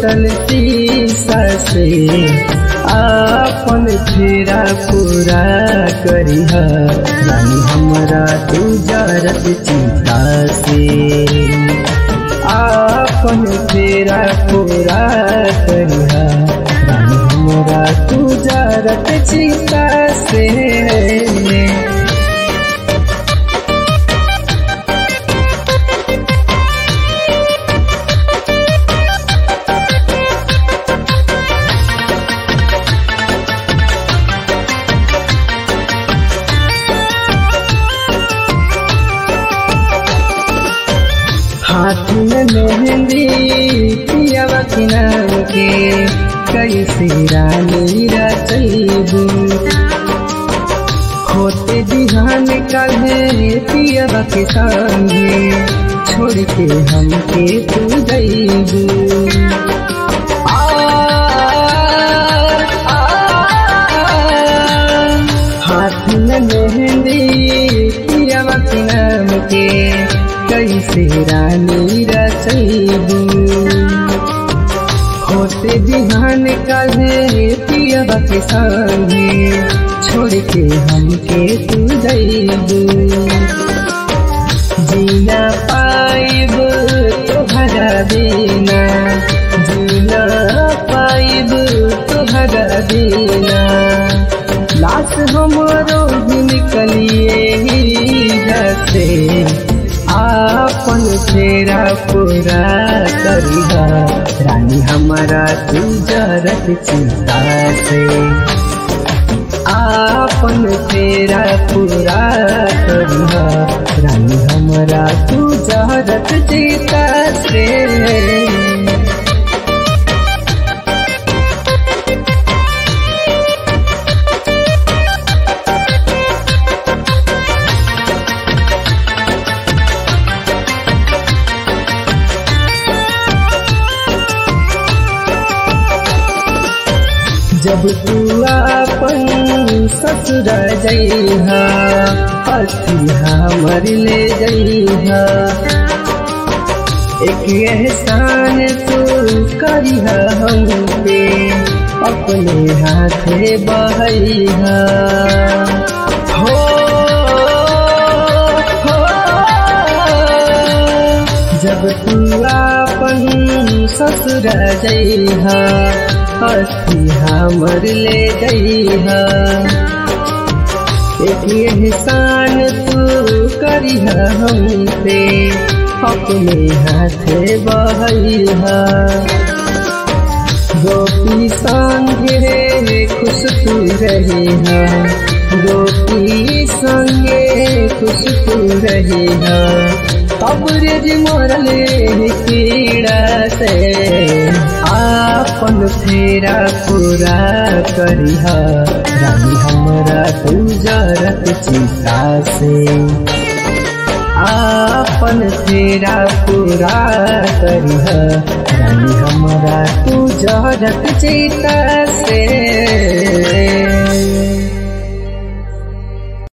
टूटल शीशा से आपन फेरा पूरा करिह रानी हमरा तू जरत चिता से आपन फेरा पूरा करिह रानी हमरा तू जरत चिता से। हाथ में मेहंदी पियावा के नाम के कैसे रानी रचैबू होते बिहान काहे पियावा के संगे छोड़ के हमके तू जैबू। हाथ में मेहंदी पियावा के नाम के कैसे रानी रचैबू होते बिहान काहे पियावा के संगे छोड़ के हमके तू जैबू। जीना पाइब तोहरा बिना जीना पाइब तोहरा बिना लाश हमरो भी निकलिए जैसे आपन फेरा पूरा करिह रानी हमारा तू जरत चिता से आपन फेरा पूरा करिह रानी हमारा तू जरत चिता से। जब तू आपन ससुर जइहा अथी हमर ले जइहा एक एहसान तू करिह हम पे अपने हाथे बहैहा हो जब तू आपन ससुर जइहा अथी हमर ले जइहा एक एहसान तू करिह हम पे अपने हाथे बहैहा गोपी संगे खुश तू रहिहा गोपी संगे खुश तू रहिहा अबरेज मोरले पीड़ा से आपन फेरा पूरा करिह रानी हमरा तू जरत चिता से आपन फेरा पूरा करिह रानी हमरा तू जरत चिता से।